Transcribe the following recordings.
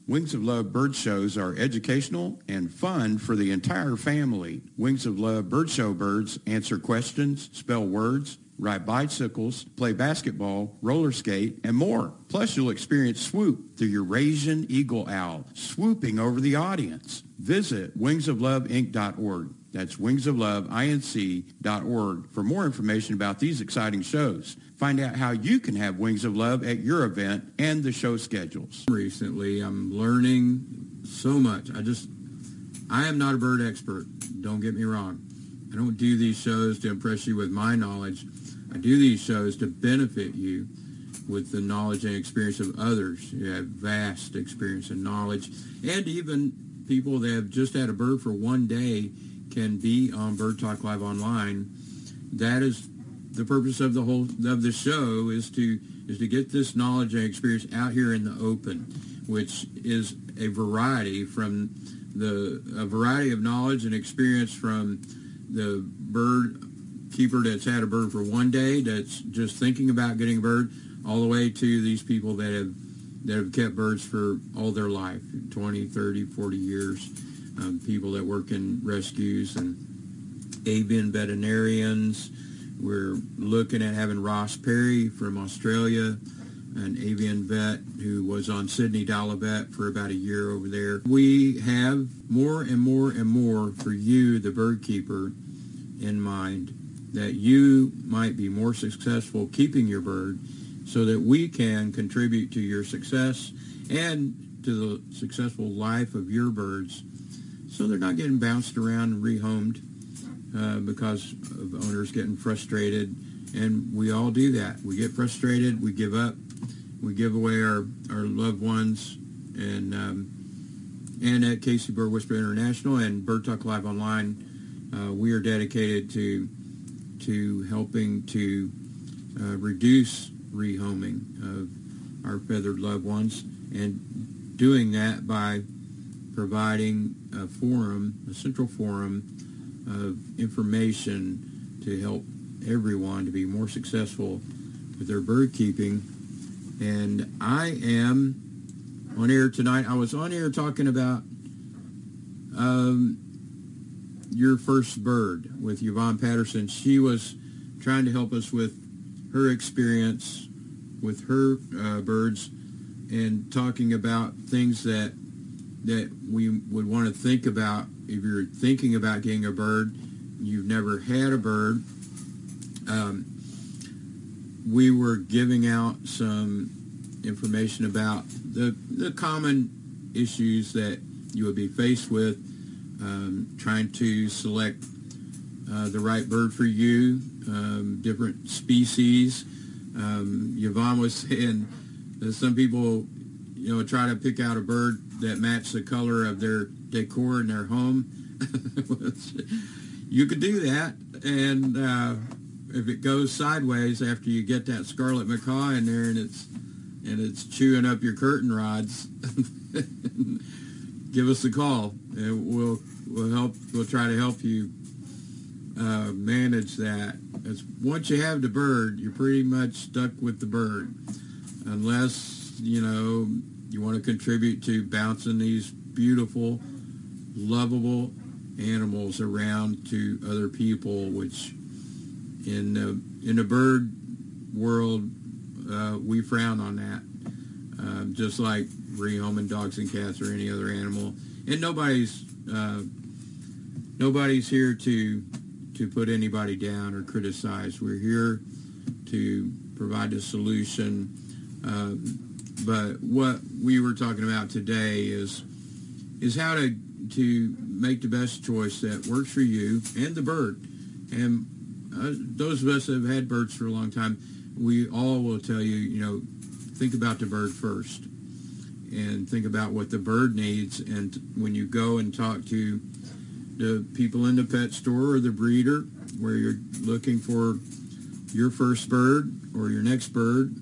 Wings of Love bird shows are educational and fun for the entire family. Wings of Love bird show birds answer questions, spell words, ride bicycles, play basketball, roller skate, and more. Plus, you'll experience Swoop, the Eurasian eagle owl, swooping over the audience. Visit wingsofloveinc.org. That's wingsofloveinc.org for more information about these exciting shows. Find out how you can have Wings of Love at your event and the show schedules. Recently, I'm learning so much. I am not a bird expert. Don't get me wrong. I don't do these shows to impress you with my knowledge. I do these shows to benefit you with the knowledge and experience of others. You have vast experience and knowledge. And even people that have just had a bird for one day can be on Bird Talk Live Online. That is the purpose of the show is to get this knowledge and experience out here in the open, which is a variety of knowledge and experience from the bird keeper that's had a bird for one day, that's just thinking about getting a bird, all the way to these people that have kept birds for all their life, 20, 30, 40 years. People that work in rescues and avian veterinarians. We're looking at having Ross Perry from Australia, an avian vet who was on Sydney Dalavet for about a year over there. We have more and more and more for you, the bird keeper, in mind, that you might be more successful keeping your bird so that we can contribute to your success and to the successful life of your birds, so they're not getting bounced around and rehomed because of owners getting frustrated. And we all do that. We get frustrated, we give up, we give away our loved ones. And at Casey Bird Whisperer International and Bird Talk Live Online, we are dedicated to helping to reduce rehoming of our feathered loved ones, and doing that by providing a forum, a central forum of information to help everyone to be more successful with their bird keeping. And I am on air tonight. I was on air talking about Your First Bird with Yvonne Patterson. She was trying to help us with her experience with her birds, and talking about things that we would want to think about if you're thinking about getting a bird, you've never had a bird. We were giving out some information about the common issues that you would be faced with trying to select the right bird for you, different species. Yvonne was saying that some people, try to pick out a bird that matched the color of their decor in their home. You could do that, and if it goes sideways after you get that scarlet macaw in there and it's chewing up your curtain rods, give us a call, and we'll help. We'll try to help you manage that. Once you have the bird, you're pretty much stuck with the bird, unless you want to contribute to bouncing these beautiful, lovable animals around to other people, which in the bird world we frown on that, just like rehoming dogs and cats or any other animal. And nobody's here to put anybody down or criticize. We're here to provide a solution. But what we were talking about today is how to make the best choice that works for you and the bird. And those of us that have had birds for a long time, we all will tell you, think about the bird first, and think about what the bird needs. And when you go and talk to the people in the pet store or the breeder, where you're looking for your first bird or your next bird,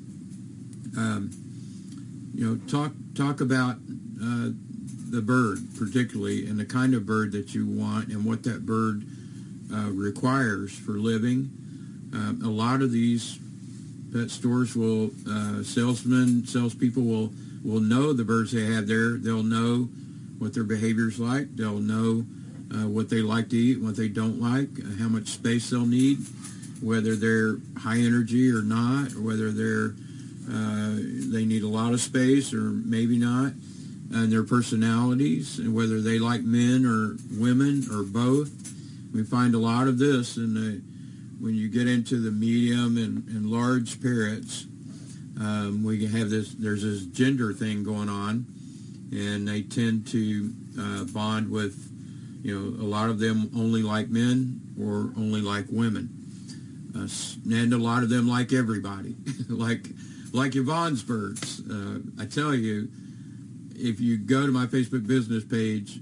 talk about the bird particularly, and the kind of bird that you want and what that bird requires for living. A lot of these pet stores salespeople will will know the birds they have there. They'll know what their behavior's like. They'll know what they like to eat, what they don't like, how much space they'll need, whether they're high energy or not, or whether they need a lot of space or maybe not, and their personalities, and whether they like men or women or both. We find a lot of this when you get into the medium and large parrots. We have there's this gender thing going on, and they tend to bond with, a lot of them only like men or only like women. And a lot of them like everybody, like Yvonne's birds. I tell you, if you go to my Facebook business page,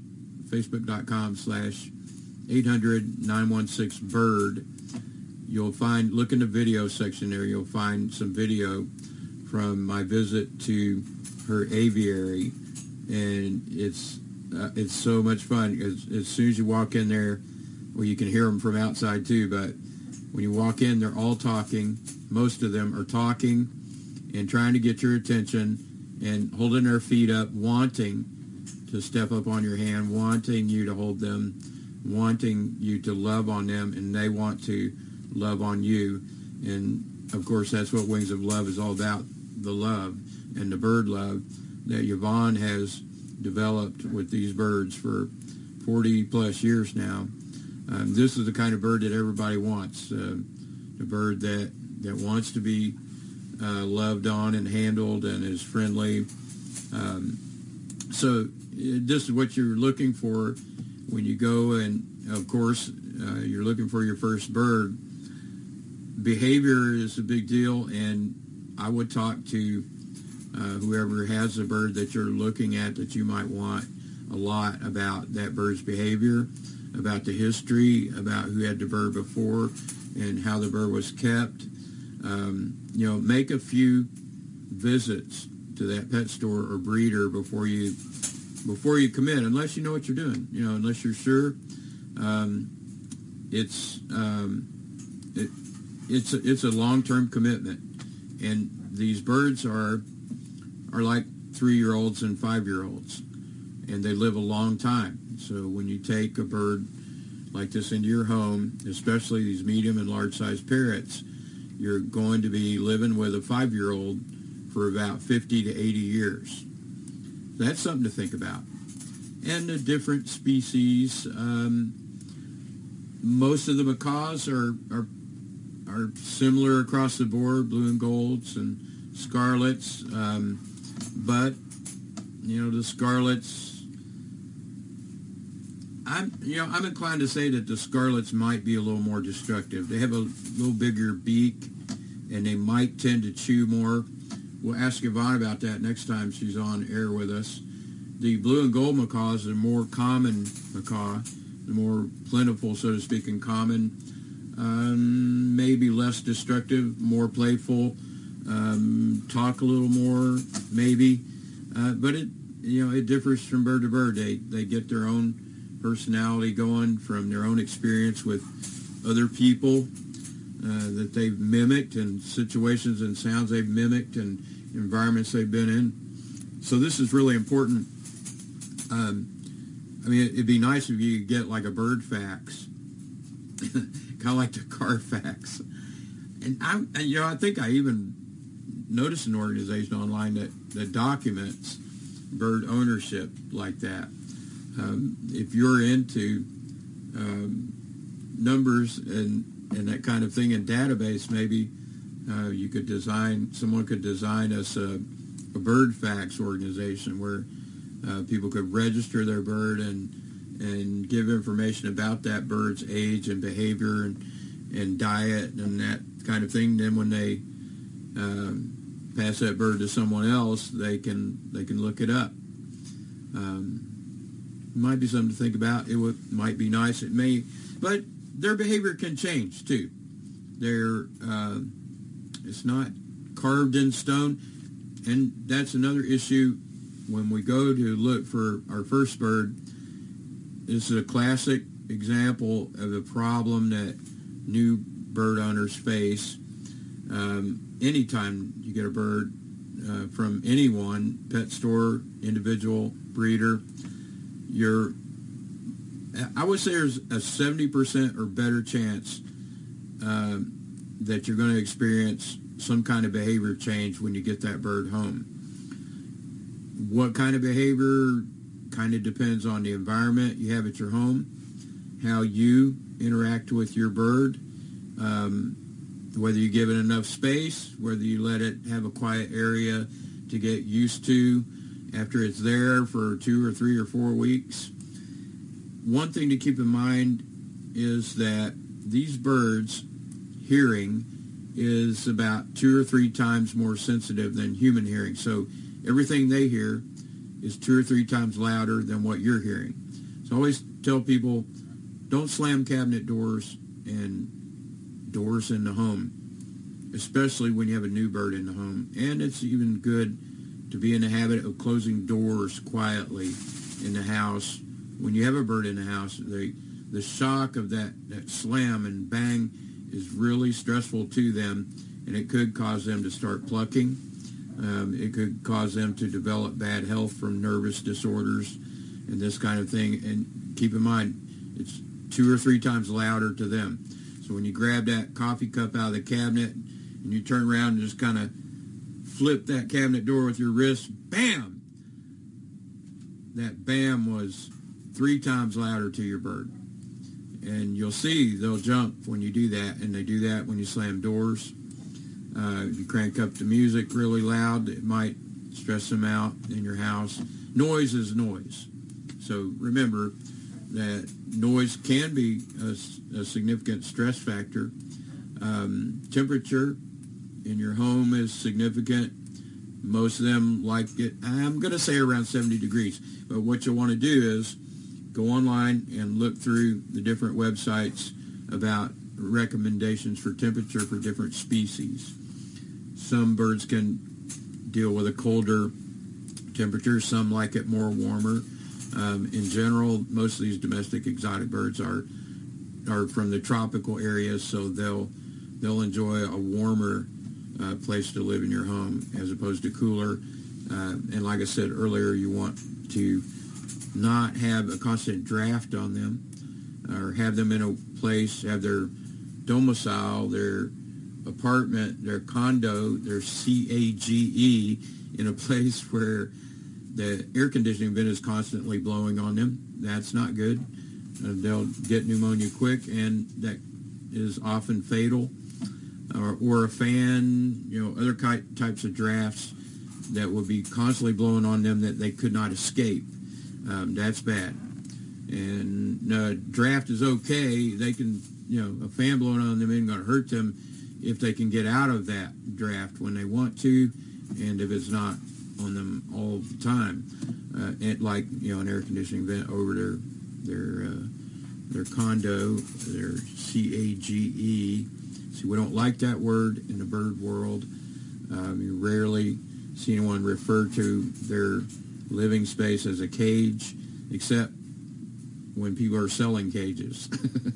facebook.com/800-916-BIRD, you'll look in the video section there, you'll find some video from my visit to her aviary, and it's so much fun. As soon as you walk in there, well, you can hear them from outside too, but when you walk in, they're all talking. Most of them are talking and trying to get your attention and holding their feet up, wanting to step up on your hand, wanting you to hold them, wanting you to love on them, and they want to love on you. And of course, that's what Wings of Love is all about, the love and the bird love that Yvonne has developed with these birds for 40 plus years now. This is the kind of bird that everybody wants, the bird that wants to be loved on and handled and is friendly. So this is what you're looking for when you go, and of course you're looking for your first bird. Behavior is a big deal, and I would talk to whoever has a bird that you're looking at that you might want a lot about that bird's behavior, about the history, about who had the bird before and how the bird was kept. Make a few visits to that pet store or breeder before you commit, unless you know what you're doing. Unless you're sure. It's a long-term commitment, and these birds are like 3-year-olds and 5-year-olds, and they live a long time. So when you take a bird like this into your home, especially these medium and large-sized parrots, you're going to be living with a 5-year-old for about 50 to 80 years. That's something to think about. And the different species, most of the macaws are similar across the board, blue and golds and scarlets, but the scarlets, I'm inclined to say that the scarlets might be a little more destructive. They have a little bigger beak, and they might tend to chew more. We'll ask Yvonne about that next time she's on air with us. The blue and gold macaws are more common macaw, the more plentiful, so to speak, and common. Maybe less destructive, more playful, talk a little more, maybe. But it differs from bird to bird. They get their own personality going from their own experience with other people that they've mimicked, and situations and sounds they've mimicked, and environments they've been in. So this is really important. It'd be nice if you could get like a bird fax, kind of like the Carfax. And I think I even noticed an organization online that documents bird ownership like that. If you're into numbers and that kind of thing in database, maybe someone could design us a bird fax organization where people could register their bird and give information about that bird's age and behavior and diet and that kind of thing. Then when they pass that bird to someone else, they can look it up. Might be something to think about. Might be nice. It may, but their behavior can change too. It's not carved in stone, and that's another issue when we go to look for our first bird. This is a classic example of a problem that new bird owners face. Anytime you get a bird, from anyone, pet store, individual, breeder, I would say there's a 70% or better chance that you're going to experience some kind of behavior change when you get that bird home. What kind of behavior kind of depends on the environment you have at your home, how you interact with your bird, whether you give it enough space, whether you let it have a quiet area to get used to after it's there for 2 or 3 or 4 weeks. One thing to keep in mind is that these birds' hearing is about 2 or 3 times more sensitive than human hearing. So everything they hear is 2 or 3 times louder than what you're hearing. So I always tell people, don't slam cabinet doors and doors in the home, especially when you have a new bird in the home. And it's even good to be in the habit of closing doors quietly in the house. When you have a bird in the house, the shock of that slam and bang is really stressful to them, and it could cause them to start plucking. It could cause them to develop bad health from nervous disorders and this kind of thing. And keep in mind, it's 2 or 3 times louder to them. So when you grab that coffee cup out of the cabinet and you turn around and just kind of flip that cabinet door with your wrist, bam! That bam was 3 times louder to your bird. And you'll see they'll jump when you do that, and they do that when you slam doors. You crank up the music really loud, it might stress them out in your house. Noise is noise. So remember that noise can be a significant stress factor. Temperature in your home is significant. Most of them like it, I'm going to say around 70 degrees. But what you'll want to do is go online and look through the different websites about recommendations for temperature for different species. Some birds can deal with a colder temperature. Some like it more warmer. In general, most of these domestic exotic birds are from the tropical areas, so they'll enjoy a warmer place to live in your home as opposed to cooler. And like I said earlier, you want to not have a constant draft on them, or have them in a place, have their domicile, their apartment, their condo, their CAGE in a place where the air conditioning vent is constantly blowing on them. That's not good. They'll get pneumonia quick, and that is often fatal. Or a fan, other types of drafts that will be constantly blowing on them that they could not escape. That's bad. And draft is okay. They can, a fan blowing on them isn't going to hurt them if they can get out of that draft when they want to, and if it's not on them all the time. Like, an air conditioning vent over their condo, their CAGE. See, we don't like that word in the bird world. You rarely see anyone refer to their living space as a cage, except when people are selling cages.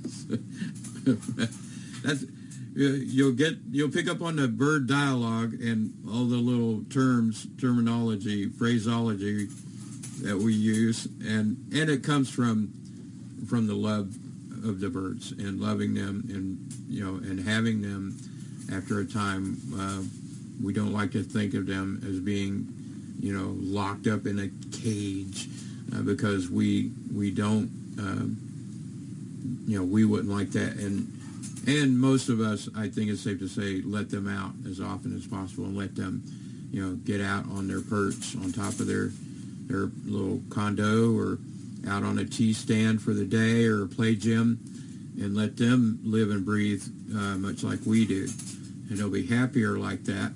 You'll pick up on the bird dialogue and all the little terminology, phraseology that we use, and it comes from the love of the birds and loving them, and having them after a time. We don't like to think of them as being locked up in a cage, because we don't we wouldn't like that, and most of us, I think it's safe to say, let them out as often as possible and let them get out on their perch on top of their little condo, or out on a tea stand for the day, or a play gym, and let them live and breathe much like we do, and they'll be happier like that.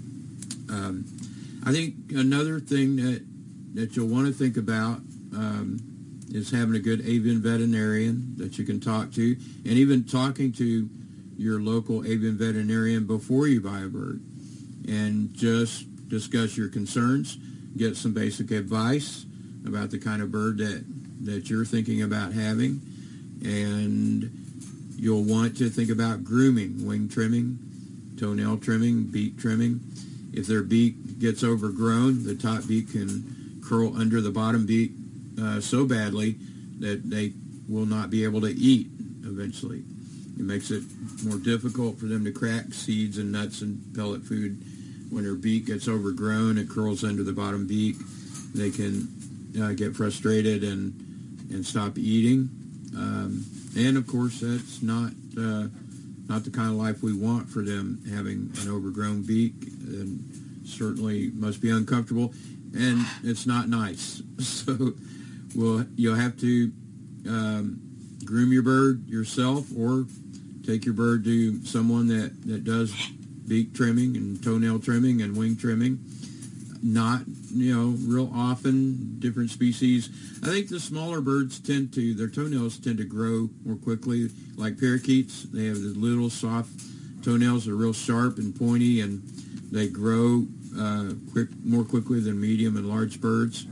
I think another thing that you'll want to think about is having a good avian veterinarian that you can talk to, and even talking to your local avian veterinarian before you buy a bird, and just discuss your concerns, get some basic advice about the kind of bird that you're thinking about having. And you'll want to think about grooming, wing trimming, toenail trimming, beak trimming. If their beak gets overgrown, the top beak can curl under the bottom beak so badly that they will not be able to eat eventually. It makes it more difficult for them to crack seeds and nuts and pellet food. When their beak gets overgrown, it curls under the bottom beak. They can get frustrated and stop eating. And of course, that's not the kind of life we want for them, having an overgrown beak, and certainly must be uncomfortable, and it's not nice. So you'll have to groom your bird yourself, or take your bird to someone that does beak trimming and toenail trimming and wing trimming. Not, real often, different species. I think the smaller birds their toenails tend to grow more quickly, like parakeets. They have the little soft toenails. They're real sharp and pointy, and they grow more quickly than medium and large birds.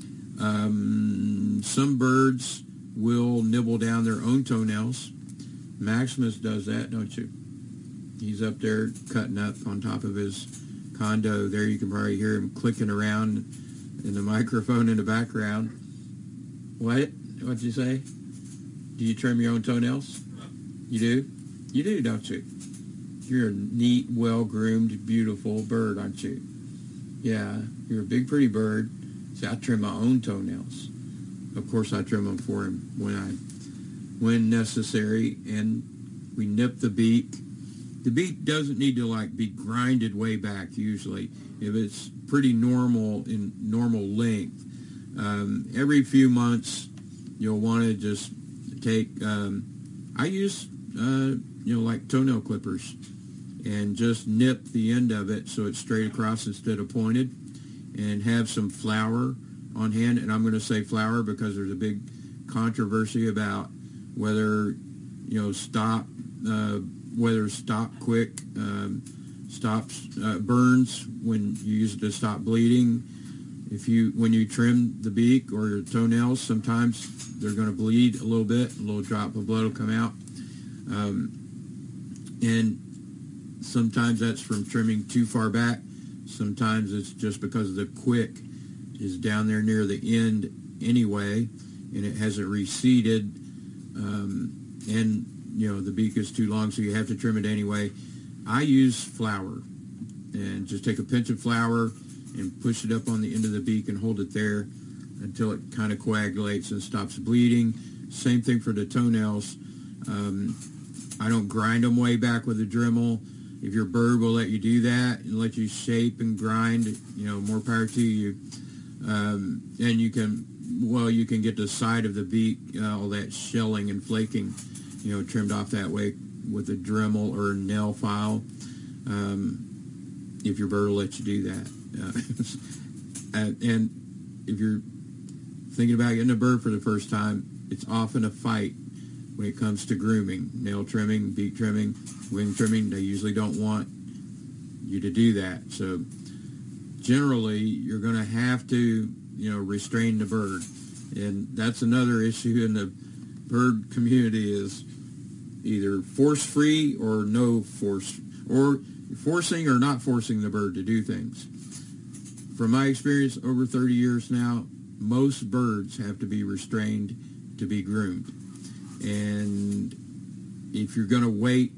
Some birds will nibble down their own toenails. Maximus does that, don't you? He's up there cutting up on top of his condo. There you can probably hear him clicking around in the microphone in the background. What'd you say? Do you trim your own toenails? You do? You do, don't you? You're a neat, well-groomed, beautiful bird, aren't you? Yeah, you're a big, pretty bird. See, I trim my own toenails. Of course, I trim them for him when necessary, and we nip the beak. The beak doesn't need to be grinded way back usually. If it's pretty normal in normal length, every few months you'll want to just take. I use like toenail clippers, and just nip the end of it so it's straight across instead of pointed, and have some flour on hand. And I'm going to say flour because there's a big controversy about whether Stop Quick stops burns when you use it to stop bleeding. When you trim the beak or your toenails, sometimes they're going to bleed a little bit. A little drop of blood will come out, and sometimes that's from trimming too far back. Sometimes it's just because the quick is down there near the end anyway, and it hasn't receded, and the beak is too long, so you have to trim it anyway. I use flour, and just take a pinch of flour and push it up on the end of the beak and hold it there until it kind of coagulates and stops bleeding. Same thing for the toenails. I don't grind them way back with a Dremel. If your bird will let you do that and let you shape and grind, more power to you. And you can get the side of the beak, all that shelling and flaking, trimmed off that way with a Dremel or a nail file, if your bird will let you do that. And if you're thinking about getting a bird for the first time, it's often a fight when it comes to grooming. Nail trimming, beak trimming, wing trimming, they usually don't want you to do that. So generally, you're going to have to, restrain the bird. And that's another issue in the bird community, is either force-free or no force, or forcing or not forcing the bird to do things. From my experience over 30 years now, most birds have to be restrained to be groomed. And if you're going to wait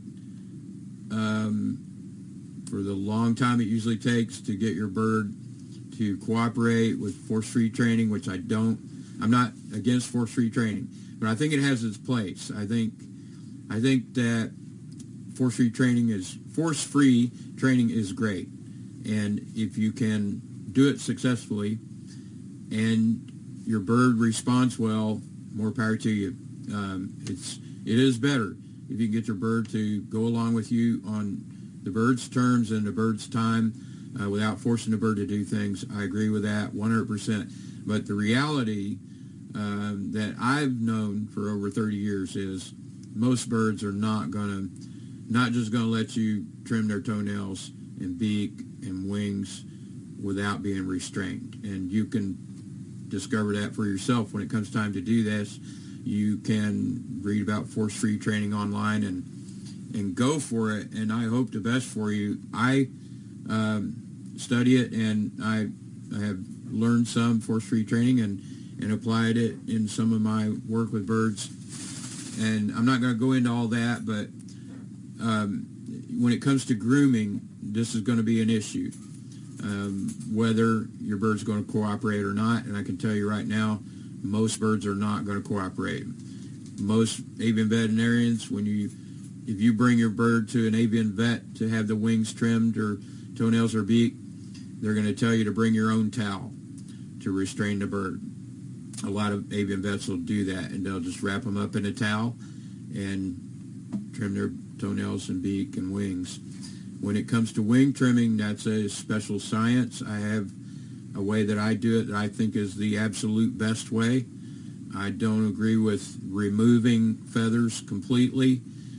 for the long time it usually takes to get your bird to cooperate with force-free training, which I'm not against force-free training, but I think it has its place. I think that force-free training is great, and if you can do it successfully and your bird responds well, more power to you. It is better if you can get your bird to go along with you on the bird's terms and the bird's time, without forcing the bird to do things. I agree with that 100%. But the reality that I've known for over 30 years is most birds are not just going to let you trim their toenails and beak and wings without being restrained. And you can discover that for yourself when it comes time to do this. You can read about force-free training online and go for it. And I hope the best for you. study it, and I have learned some forestry training and applied it in some of my work with birds. And I'm not going to go into all that, but when it comes to grooming, this is going to be an issue, whether your bird's going to cooperate or not. And I can tell you right now, most birds are not going to cooperate. Most avian veterinarians, if you bring your bird to an avian vet to have the wings trimmed or toenails or beak, they're going to tell you to bring your own towel to restrain the bird. A lot of avian vets will do that, and they'll just wrap them up in a towel and trim their toenails and beak and wings. When it comes to wing trimming, that's a special science. I have a way that I do it that I think is the absolute best way. I don't agree with removing feathers completely,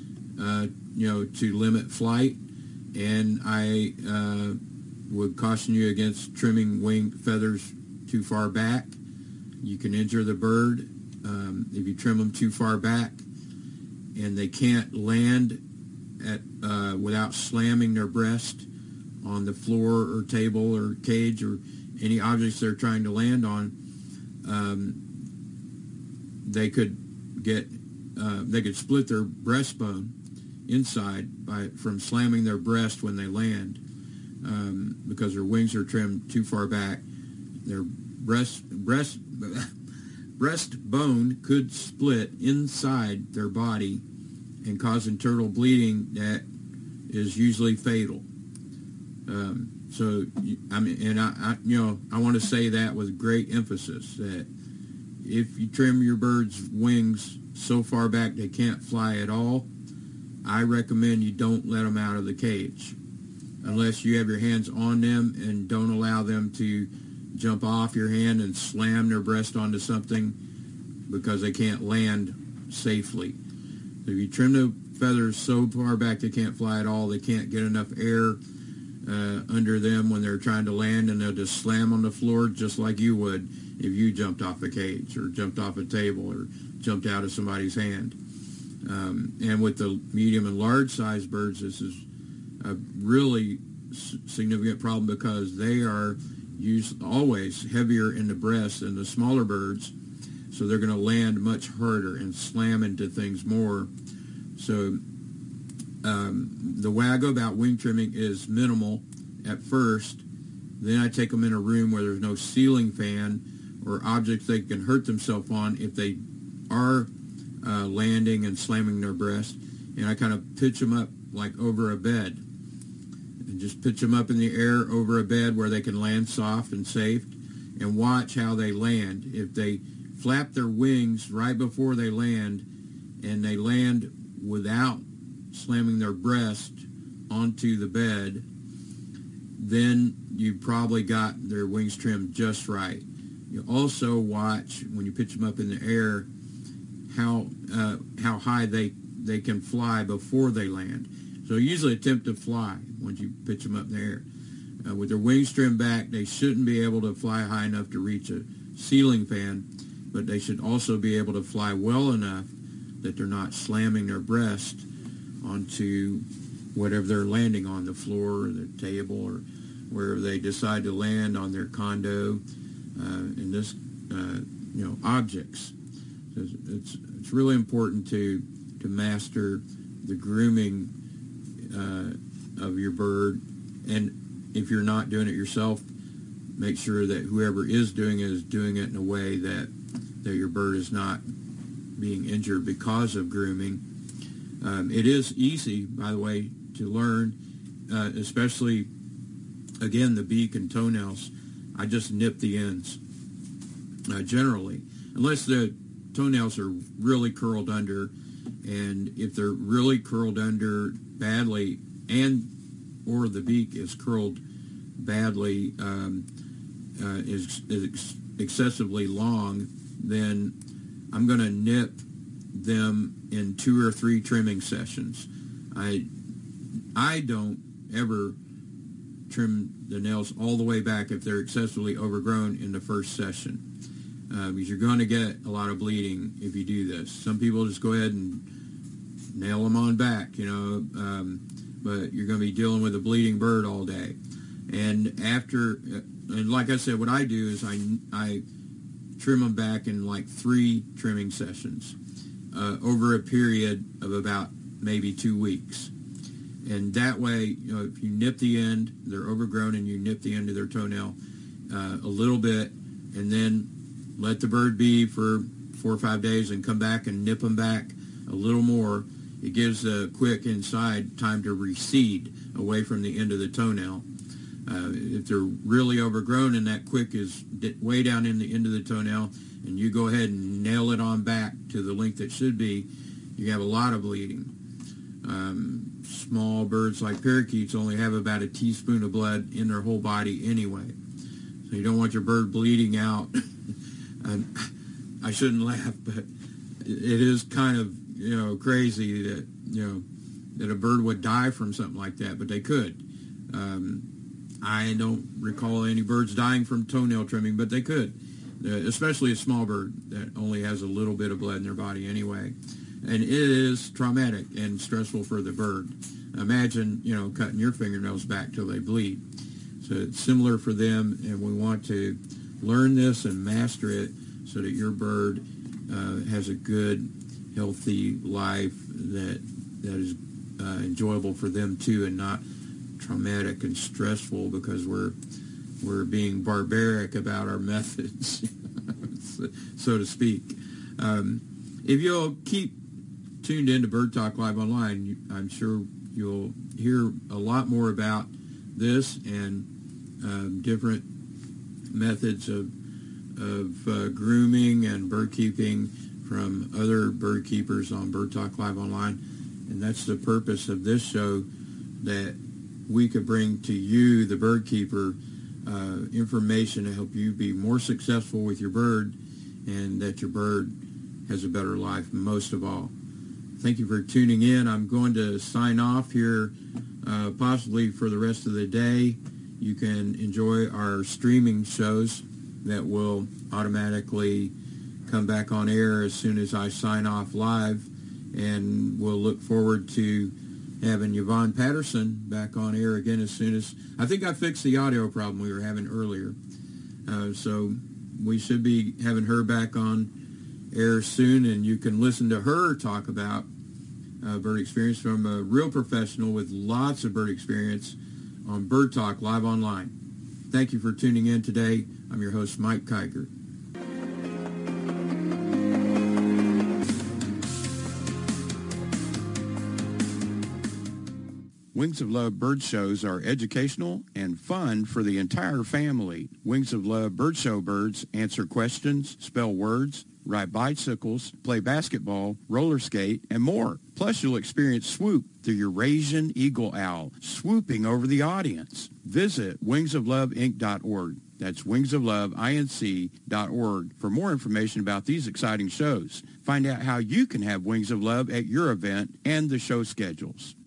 to limit flight, and I would caution you against trimming wing feathers too far back. You can injure the bird if you trim them too far back, and they can't land without slamming their breast on the floor or table or cage or any objects they're trying to land on. They could split their breastbone inside from slamming their breast when they land, because their wings are trimmed too far back. Their breastbone could split inside their body and cause internal bleeding that is usually fatal. So I want to say that with great emphasis, that if you trim your bird's wings so far back they can't fly at all, I recommend you don't let them out of the cage unless you have your hands on them and don't allow them to jump off your hand and slam their breast onto something because they can't land safely. So if you trim the feathers so far back they can't fly at all, they can't get enough air under them when they're trying to land, and they'll just slam on the floor just like you would if you jumped off a cage or jumped off a table or jumped out of somebody's hand. And with the medium and large size birds, this is a really significant problem because they are always heavier in the breast than the smaller birds, so they're going to land much harder and slam into things more. So the way I go about wing trimming is minimal at first. Then I take them in a room where there's no ceiling fan or objects they can hurt themselves on if they are landing and slamming their breast, and I kind of pitch them up like over a bed, and just pitch them up in the air over a bed where they can land soft and safe, and watch how they land. If they flap their wings right before they land, and they land without slamming their breast onto the bed, then you probably got their wings trimmed just right. You also watch, when you pitch them up in the air, how high they can fly before they land. So usually attempt to fly once you pitch them up in the air. With their wings trimmed back, they shouldn't be able to fly high enough to reach a ceiling fan, but they should also be able to fly well enough that they're not slamming their breast onto whatever they're landing on, the floor or the table or wherever they decide to land on their condo, and this, objects. It's really important to master the grooming of your bird, and if you're not doing it yourself, make sure that whoever is doing it in a way that your bird is not being injured because of grooming. It is easy, by the way, to learn, especially, again, the beak and toenails. I just nip the ends, generally, unless the toenails are really curled under, and if they're really curled under badly or the beak is curled badly, is excessively long, then I'm going to nip them in 2 or 3 trimming sessions. I don't ever trim the nails all the way back if they're excessively overgrown in the first session, because you're going to get a lot of bleeding if you do this. Some people just go ahead and nail them on back, but you're going to be dealing with a bleeding bird all day. And after, and like I said, what I do is I trim them back in like 3 trimming sessions over a period of about maybe 2 weeks. And that way, if you nip the end, they're overgrown, and you nip the end of their toenail a little bit, and then let the bird be for 4 or 5 days and come back and nip them back a little more. It gives the quick inside time to recede away from the end of the toenail. If they're really overgrown and that quick is way down in the end of the toenail, and you go ahead and nail it on back to the length it should be, you have a lot of bleeding. Small birds like parakeets only have about a teaspoon of blood in their whole body anyway. So you don't want your bird bleeding out. And I shouldn't laugh, but it is kind of, crazy that, that a bird would die from something like that, but they could. I don't recall any birds dying from toenail trimming, but they could, especially a small bird that only has a little bit of blood in their body anyway. And it is traumatic and stressful for the bird. Imagine, cutting your fingernails back till they bleed. So it's similar for them, and we want to learn this and master it so that your bird has a good, healthy life that is enjoyable for them too, and not traumatic and stressful because we're being barbaric about our methods, so to speak. If you'll keep tuned into Bird Talk Live Online, I'm sure you'll hear a lot more about this and different methods of grooming and bird keeping from other bird keepers on Bird Talk Live Online. And that's the purpose of this show, that we could bring to you, the bird keeper, information to help you be more successful with your bird, and that your bird has a better life most of all. Thank you for tuning in. I'm going to sign off here possibly for the rest of the day. You can enjoy our streaming shows that will automatically come back on air as soon as I sign off live, and we'll look forward to having Yvonne Patterson back on air again as soon as, I think I fixed the audio problem we were having earlier. So we should be having her back on air soon, and you can listen to her talk about bird experience from a real professional with lots of bird experience on Bird Talk Live Online. Thank you for tuning in today. I'm your host, Mike Kiger. Wings of Love bird shows are educational and fun for the entire family. Wings of Love bird show birds answer questions, spell words, ride bicycles, play basketball, roller skate, and more. Plus, you'll experience Swoop, the Eurasian eagle owl, swooping over the audience. Visit wingsofloveinc.org. That's wingsofloveinc.org for more information about these exciting shows. Find out how you can have Wings of Love at your event and the show schedules.